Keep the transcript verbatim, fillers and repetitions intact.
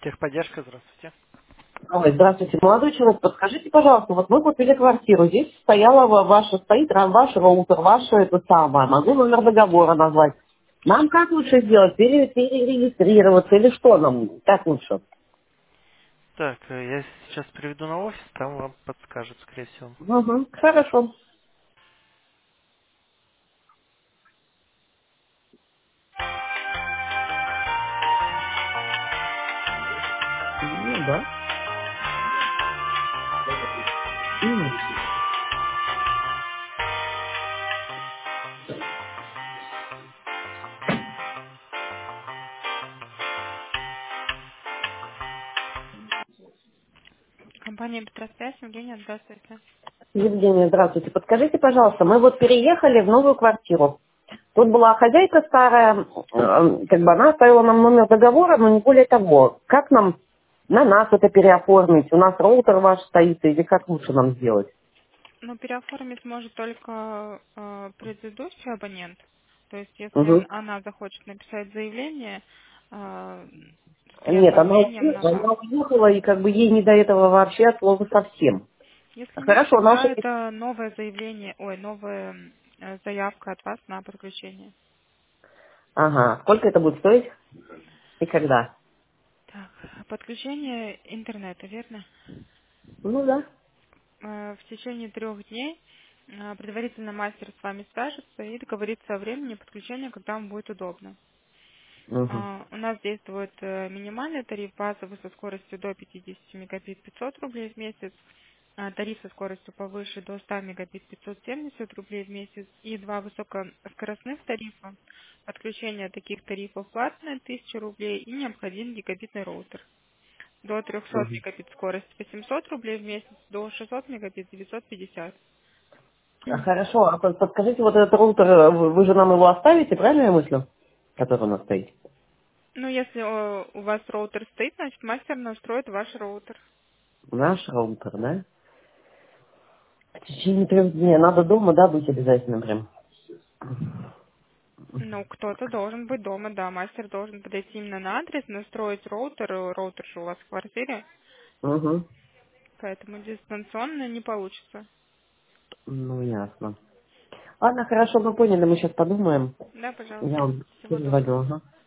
Техподдержка, здравствуйте. Ой, здравствуйте, молодой человек, подскажите, пожалуйста, вот мы купили квартиру, здесь стояла ва- ваша, стоит ра- ваш роутер, ваше это самое, могу номер договора назвать. Нам как лучше сделать? Пере- перерегистрироваться или что нам? Как лучше? Так, э, я сейчас приведу на офис, там вам подскажут, скорее всего. Угу, хорошо. Ну да. М. Компания Петросвязь, Евгения, здравствуйте. Евгения, здравствуйте. Подскажите, пожалуйста, мы вот переехали в новую квартиру. Тут была хозяйка старая, э, как бы она оставила нам номер договора, но не более того. Как нам на нас это переоформить? У нас роутер ваш стоит, или как лучше нам сделать? Ну, переоформить может только э, предыдущий абонент. То есть, если Угу. он- она захочет написать заявление э, с Нет, она переоформлением на уехала, вас. она уехала, и как бы ей не до этого вообще от слова совсем. Если нет, Хорошо, она тогда уже... это новое заявление, ой, новая э, заявка от вас на подключение. Ага, сколько это будет стоить и когда? Так, подключение интернета, верно? Ну да. Э, В течение трех дней э, предварительно мастер с вами свяжется и договорится о времени подключения, когда вам будет удобно. Угу. А, У нас действует э, минимальный тариф базовый со скоростью до пятидесяти мегабит пятьсот рублей в месяц, а тариф со скоростью повыше до ста мегабит пятьсот семьдесят рублей в месяц и два высокоскоростных тарифа. Подключение таких тарифов платное тысяча рублей и необходим гигабитный роутер. До трехсот Угу. мегабит скорость восемьсот рублей в месяц, до шестисот мегабит девятьсот пятьдесят. А, хорошо, а под- подскажите, вот этот роутер, э, вы вы же нам его оставите, правильно я мыслю? Который у нас стоит. Ну, если э, у вас роутер стоит, значит мастер настроит ваш роутер. Наш роутер, да? В течение трех дней. Надо дома, да, быть обязательно прям? Ну, кто-то должен быть дома, да, мастер должен подойти именно на адрес, настроить роутер, э, роутер же у вас в квартире, Угу. поэтому дистанционно не получится. Ну, ясно. Ладно, хорошо, мы поняли, мы сейчас подумаем. Да, Я пожалуйста. вам Всего доброго. перезвоню, ага.